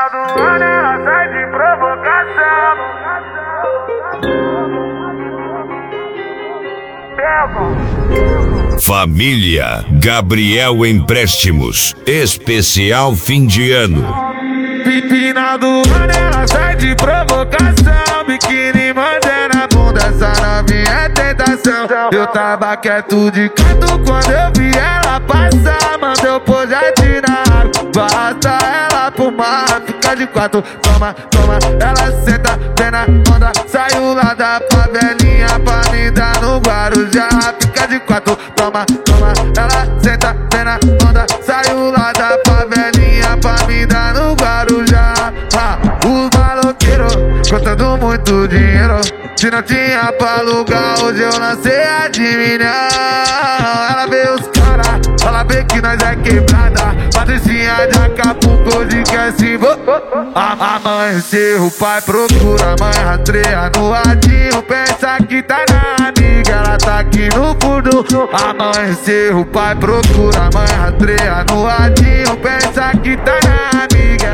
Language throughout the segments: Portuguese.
final do ano ela sai de provocação. Família Gabriel Empréstimos, especial fim de ano. Final do ano ela sai de provocação. Biquíni mandando a bunda, essa novinha é tentação. Eu tava quieto de canto quando eu vi ela passar. Mandou projeto na água, basta ela pro mar. Fica de quatro, toma, toma. Ela senta, vem na onda. Saiu lá da favelinha pra me dar no Guarujá. Fica de quatro, toma, toma. Ela senta, vem na onda. Saiu lá da favelinha pra me dar no Guarujá. Os maloqueiros contando muito dinheiro. Se não tinha pra alugar, hoje eu lancei a de milhão. Ela vê os caras, ela vê que nós é quebrada. Patricinha de Acapulco, hoje quer se amanheceu, o pai procura, a mãe rastreia no radinho. Pensa que tá na amiga, ela tá aqui no fundo. Amanheceu, o pai procura, a mãe rastreia no radinho. Pensa que tá na amiga.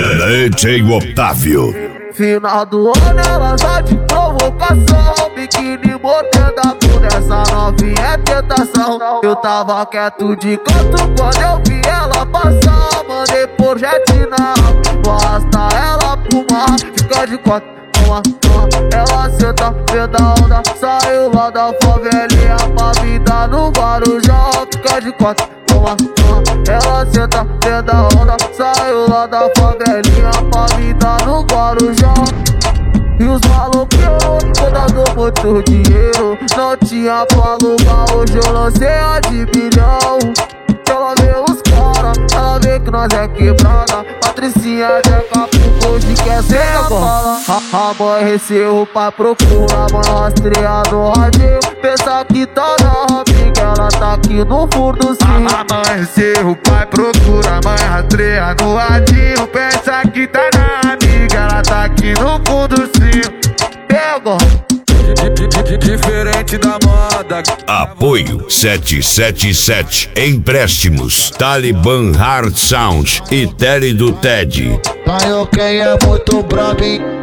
DJ Otávio. Final do ano ela só de provocação. Biquíni botando a bunda, essa novinha é tentação. Eu tava quieto de canto quando eu vi ela passar. Mandei projeto na basta ela pro mar. Fica de quatro, toma, toma. Ela senta, vê da onda. Saiu lá da favelinha pra vida no Guarujá. Fica de quatro, toma, toma. Ela senta, vê da onda. Saiu lá da favelinha pra vida no Guarujá. E os maloqueiros contando muito dinheiro. Não tinha pra alugar, hoje eu lancei a de bilhão. Ela vê os caras, ela vê que nós é quebrada. Patricinha de Acapulco, hoje quer ser a bala. Amanheceu, o pai procura, a mãe rastreia no radinho. Pensa que tá na amiga, ela tá aqui no fundo sim. Amanheceu, o pai procura, a mãe rastreia no radinho. Pensa que tá na amiga, ela tá aqui no fundo sim. Pega! Diferente da moda. Apoio 777 Empréstimos, Talibã Hard Sound e Tele do TED. Caio quem é muito brabo, hein?